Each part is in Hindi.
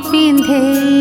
पिंधे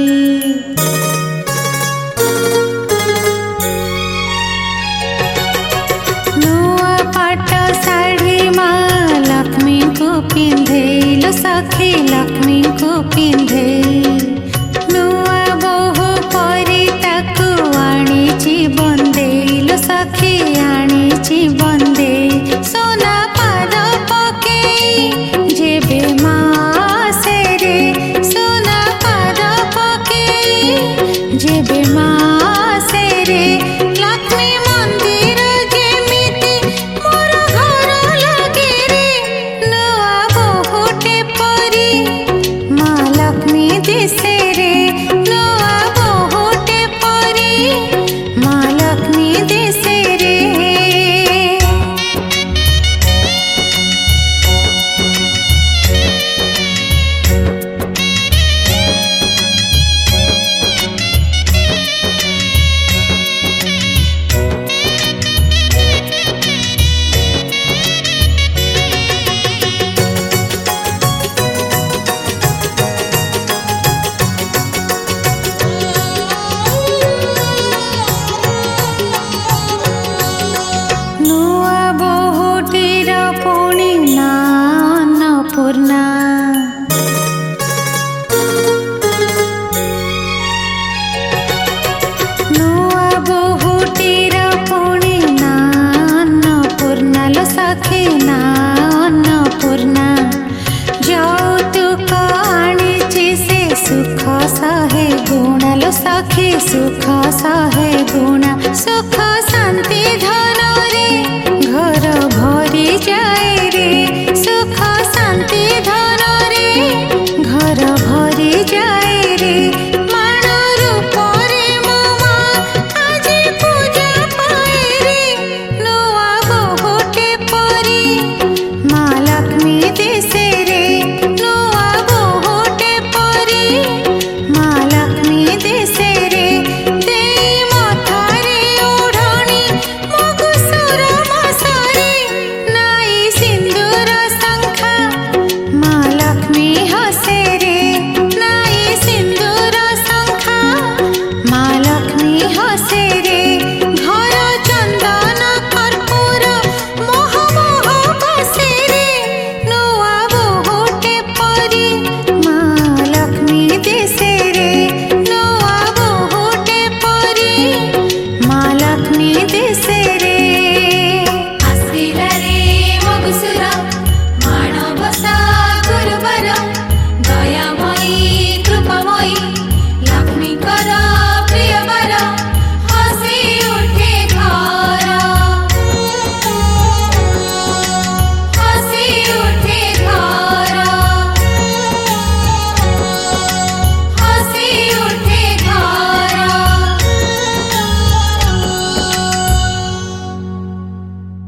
नुआ पाट साड़ी माँ लक्ष्मी को पिंधे लो सखी लक्ष्मी को पिंधे नुआ बोहू परी ताकू आनीची बंदे लो सखी आनीची बंदे सोना पाद पके जेबे माँ से रे सोना पाद पके जेबे माँ से रे लक्ष्मी मंदिर जेमिति मोर घर लगे रे नुआ बहुटे परी माँ लक्ष्मी दिसे रे नुआ बहुटे परी माँ लक्ष्मी दिसे रे नुआ बहुटीर पुणी ना अन्नपूर्णा नुआ बहुटीर पुणी ना अन्नपूर्णा लो सखी ना अन्नपूर्णा यौतुक आनीची से सुख सहे गुणा लो सखी सुख सहे गुणा सुख शांति धन रे घर भरी जाए रे सुख शांति धन रे घर भरी जाए रे मान रूप रे मामा आज पूजा पाए रे नुआ बहुटे परी माँ लक्ष्मी दिसे रे नुआ बहुटे परी माँ लक्ष्मी दिसे रे देई मथारे ओढ़णी मगुसुर मसारे नाई सिंदूर शंखा माँ लक्ष्मी हसे रे नाई सिंदूर शंखा माँ लक्ष्मी हसे रे घर चंदन कर्पूर मोह मोह बसे रे नुआ बहुटे परी माँ लक्ष्मी दिसे रे नुआ बहुटे परी माँ लक्ष्मी दिसे रे आसिला रे मगुसुरा